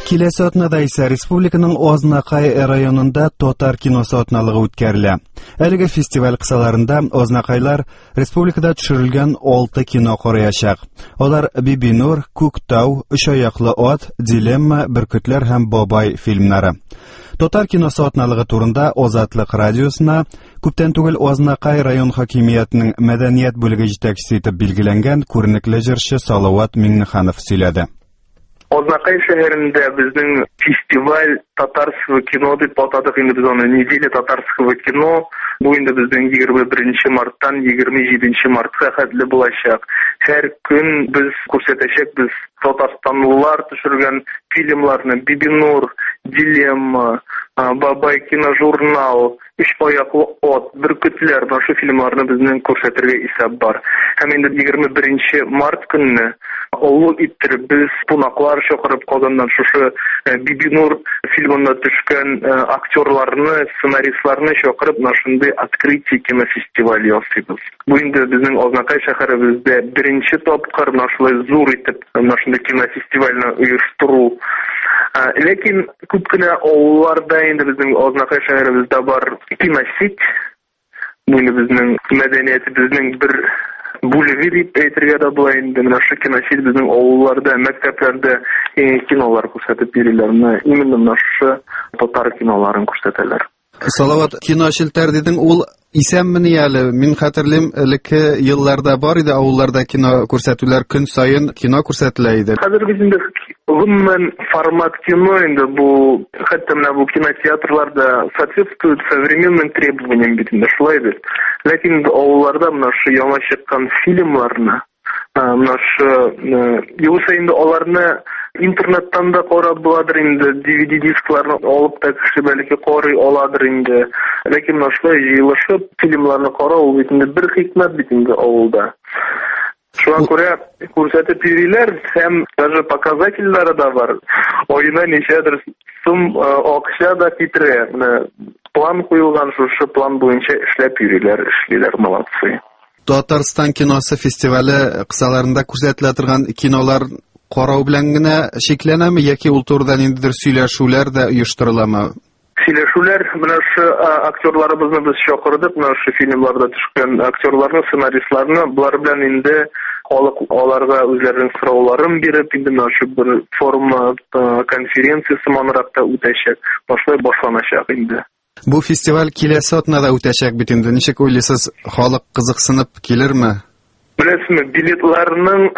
Киләсе атнада исә республиканың Азнакай районында Татар киносы атналыгы үткәрелә. Әлеге фестиваль кысаларында Азнакайлар республикада төшерелгән 6 кино караячак. Алар Бибинур, Күктау, Өч аяклы ат, Дилемма, Бөркетләр һәм Бабай фильмнары. Татар киносы атналыгы турында Азатлык радиосына күптән түгел Азнакай район хакимиятының мәдәният бүлеге җитәкчесе итеп билгеләнгән күренекле җырчы Салават Миңнеханов сөйләде. Азнакай шәһәрендә безнең фестиваль татарского кино дип атадык инде без аны, неделя татарского кино. Бу инде безнең 21 марттан 27 мартка хәтле булачак. Һәр көн без күрсәтәчәкбез татарстанлылар төшергән фильмларны: Бибинур, Дилемма, Бабай киножурнал, Өч аяклы ат, Бөркетләр, башы фильмларны безнең күрсәтергә исәп бар. Һәм инде 21 март көнне олы иттереп без кунаклар чакырып Казаннан шушы Бибинур фильмына төшкән актерларны, сценаристларны чакырып нашындай открытие кинофестиваль ясыйбыз. Бу инде безнең Азнакай шәһәребездә беренче тапкыр нашылай зур итеп нашындай кинофестивальне оештыру. Ләкин күп кенә авылларда инде безнең Азнакай шәһәребездә бар киносит. Бу инде безнең мәдәниятебезнең бер бүлеге дип әйтергә дә була инде. Менә шу киносит безнең авылларда, мәктәпләрдә кинолар күрсәтеп бирәләр. Именно шу татар киноларын күрсәтәләр. Салават, киношилтәр дидең, ул исәммени әле? Мин хәтерлим, элекке елларда бар иде авылларда кино күрсәтүләр, көн сайын кино күрсәтелә иде. Хәзер без инде гомумән формат кино инде бу, хәтта менә бу кинотеатрларда соответствует современным требованиям бит инде, шулай бит. Ләкин авылларда менә шу яңа чыккан фильмларны, менә шу югыйсә инде аларны интернеттан да карап буладыр инде, DVD дискларны алып та кеше бәлки карый аладыр инде. Ләкин нашлай җыелышып фильмларны карау бит инде бер хикмәт бит инде авылда. Шуңа күрә күрсәтеп йөриләр һәм даже показательләре да бар. Оена ничәдер сум акча да китерә. Менә план куелган, шушы план буенча эшләп йөриләр, эшлиләр, молодцы. Татарстан киносы фестивале кысаларында күрсәтелә торган кинолар карау белән генә шикләнәме, яки ул турыда ниндидер сөйләшүләр дә оештырыламы? Сөйләшүләр, менә шу актерларыбызны без чакырдык, менә шу фильмларда төшкән актерларны, сценаристларны, булар белән инде халык аларга үзләренең сорауларын биреп, инде менә шу бер форум конференция сыманракта үтәчәк, башланачак инде. Бу фестиваль киләсе атнада үтәчәк бит инде. Ничек уйлыйсыз, халык кызыксынып килерме? Беләсезме, билетларның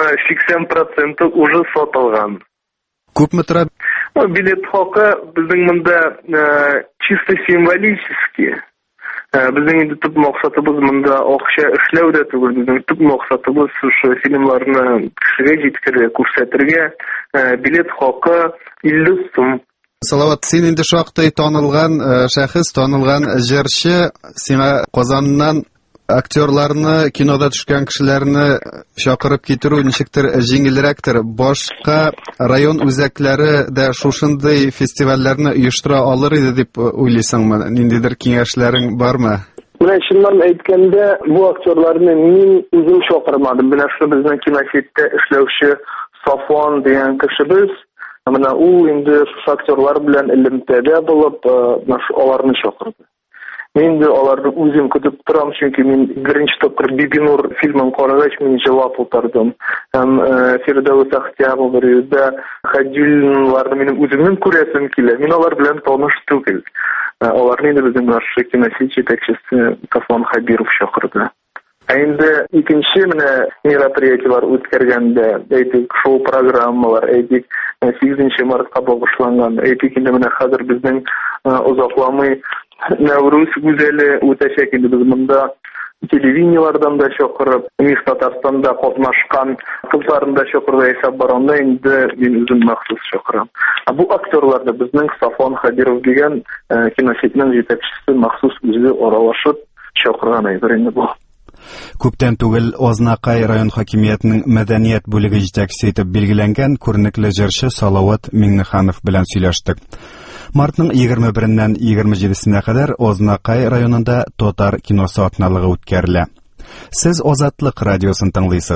80% уже сатылган. Күпме тора? Билет хакы безнең монда чисто символический. Безнең инде төп максатыбыз монда акча эшләү дә түгел. Безнең төп максатыбыз шушы фильмларны кешегә җиткерергә, күрсәтергә. Билет хакы 50 сум. Салават, син инде шактый танылган шәхес, танылган җырчы, сиңа Казаннан актерларны, кинода төшкән кешеләрне чакырып китерү ничектер җиңелрәктер. Башка район үзәкләре дә шушындый фестивальләрне оештыра алыр иде дип уйлыйсыңмы? Ниндидер киңәшләрең бармы? Менә чыннан әйткәндә, бу актерларны мин үзем чакырмадым. Менә шу безнең киносетта эшләүче Сафон дигән кешебез, менә ул инде шу актерлар белән элемтәдә булып, аларны чакырды. Мин дә аларны үзем көтеп торам, чөнки мин беренче тапкыр Бибинур фильмын карагач, мин җавап утырдым. Һәм Фирдәүс Ахтямовларда Хадилларны минем үземнең күрәсем килә. Мин алар белән таныш түгел. Аларны инде безнең наш киносет җитәкчесе Кафлан Хабиров чакырды. Инде икенче менә мероприятиелар үткәргәндә, әйтик, шоу программалар, әйтик, 8 мартка багышланган, әйтик, инде менә хәзер безнең озакламый Нәүрүз гүзәле үтәчәк инде без монда телевидениелардан да чакырып, Мис Татарстанда катнашкан кызларны да чакырырга исәп барганда инде мин үзем махсус чакырам. Бу актерларда безнең Сафон Хабиров дигән киносетның җитәкчесе махсус үзе аралашып чакырган әйбер инде бу. Күптән түгел Азнакай район хакимиятының мәдәният бүлеге җитәкчесе итеп билгеләнгән күренекле җырчы Салават Миңнеханов белән сөйләштек. Мартның 21-ннән 27-сенә кадәр Азнакай районында Татар киносы атналыгы үткәрелә. Сез Азатлык радиосын тыңлыйсыз.